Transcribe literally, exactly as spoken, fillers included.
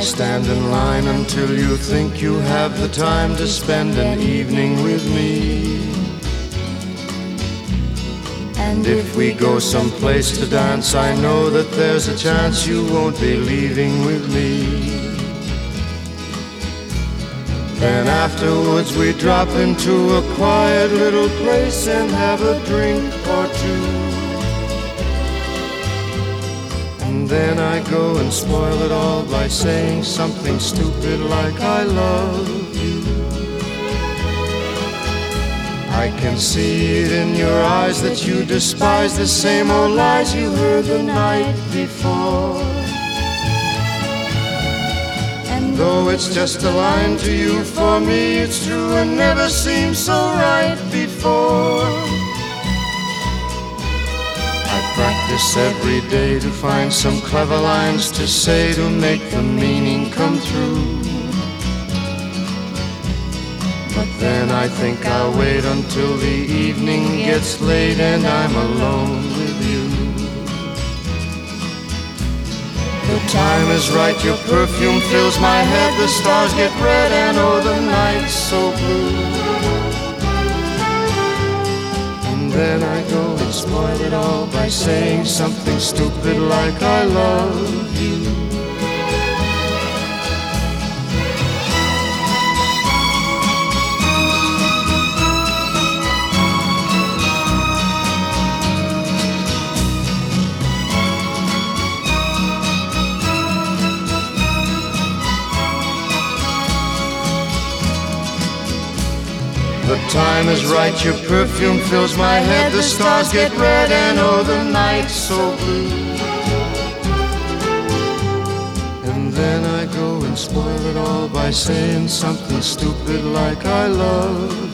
stand in line until you think you have the time to spend an evening with me. And if we go someplace to dance, I know that there's a chance you won't be leaving with me. Then afterwards we drop into a quiet little place and have a drink or two. And then I go and spoil it all by saying something stupid like I love you. I can see it in your eyes that you despise the same old lies you heard the night before. And though it's just a line to you, for me it's true and never seemed so right before. I practice every day to find some clever lines to say to make the meaning come through. But then I think I'll wait until the evening gets late and I'm alone with you. The time is right, your perfume fills my head, the stars get red and oh the night's so blue. And then I go and spoil it all by saying something stupid like I love you. The time is right, your perfume fills my head, the stars get red and oh the night's so blue. And then I go and spoil it all by saying something stupid like I love